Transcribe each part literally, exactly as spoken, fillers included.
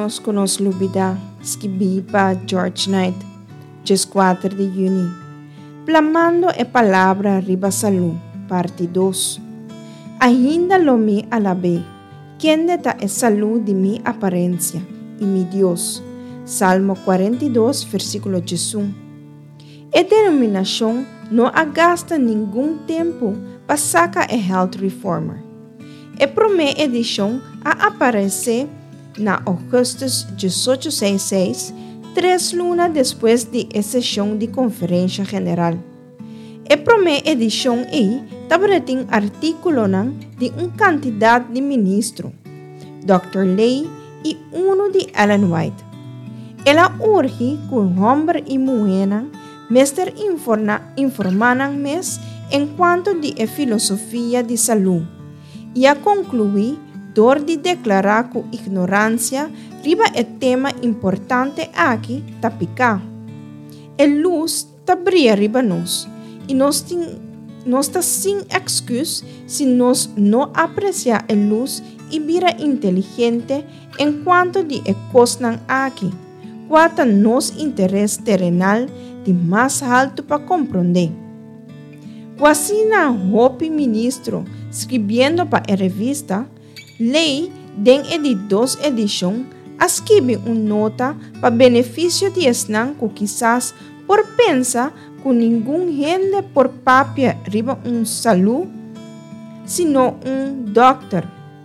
menos que nos lubida, escrevi para George Knight, dia quatro de junho. Plamando a palavra riba salu, parte dois. Ainda lo mi alabé, quem deta é salu de mi aparência, e mi Deus. Salmo quarenta e dois, versículo um. A denominação não gasta nenhum tempo para sacar a Health Reformer. A primeira edição a aparecer na Augustus dezoito sessenta e seis, três lunas depois da sessão de conferência geral. A primeira edição aí também tem artículo de uma quantidade de ministros, doutor Lay e um de Ellen White. Ela urge que o homem e mulher mestre informaram mais em quanto de filosofia de saúde e a concluir dor de declarar que ignorância riba é tema importante aqui tapicar. A luz tá brilha riba nós e nós nós tá sem excuse se nós não apreciar a luz e vira inteligente enquanto de ecosnan aqui. Quanto nos interesse terrenal de mais alto para compreender. Quase na hope ministro escrevendo para a revista, lei den de duas edições, escreve uma nota para benefício de esnan que quizás por pensar que ninguém gente por papia riba um saúde, sino um doctor,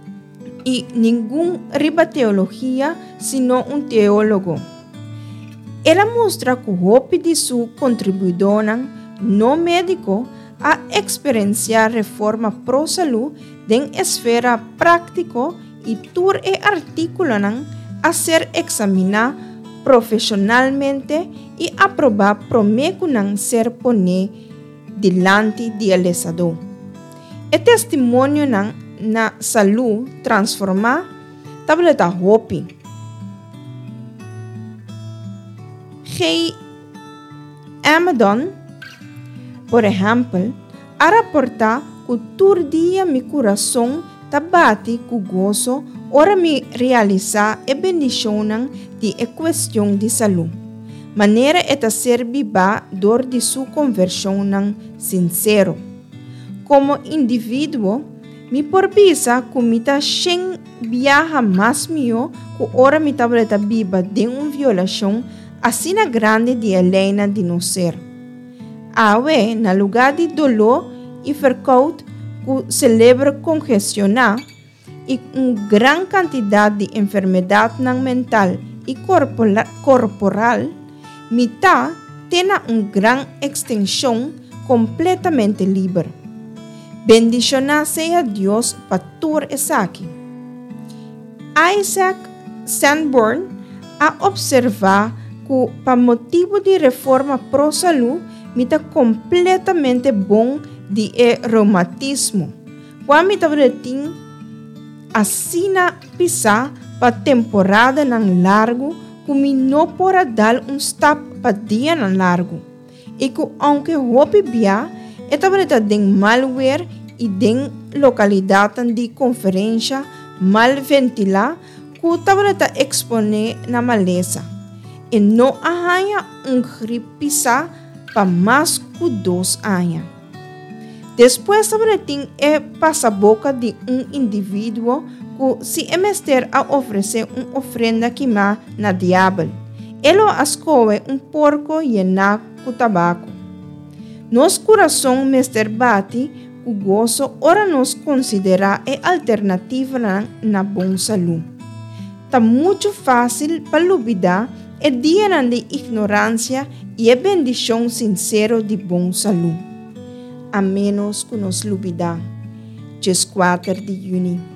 e ninguém riba teologia, sino um teólogo. Ela mostra que o hope de sua contribuidora no médico a experienciar reforma pro saúde em esfera prática e tur e artículo a ser examinado profissionalmente e aprovar prometo não ser pone delante do lesador. O testemunho na, na saúde transformar tableta hope. Rei Amadon, por exemplo, a reportar que todo dia meu coração bate com gozo ora me realizar a bendição de a questão de saúde. Maneira é ser viva dor de sua conversão sincero. Como indivíduo, me porpisa que me tá sem viaja mais melhor que ora me tableta viva de uma violação assim a grande de Helena de não ser. Awe, na lugar de dolor e vercout, que celebra congestionar e uma grande quantidade de enfermidade mental e corporal, mita tem uma grande extensão completamente livre. Bendicionar seja Deus para todo esse aqui. Isaac Sanborn a observar que, para motivo de reforma pro-saúde, me está completamente bom de reumatismo. Quando me está tem assina pisar para temporada não largo, que me não pode dar um stop para dia não largo. E que, aunque hope bia, é também tem malware e tem localidade de conferência mal ventilada, que também está expone na maleza. E não arranha um gripisa para mais que dois anos. Depois também tem a passa-boca de um indivíduo que se é mestre a oferecer uma ofrenda queimada na diabo. Ele escolhe um porco llenado com tabaco. Nosso coração mestre bate o gozo, ora nos considera a alternativa na, na boa saúde. Está muito fácil para olvidar é dia de ignorância e a bendição sincera de bom saúde. A menos que nos olvidar. dia quatro de junho.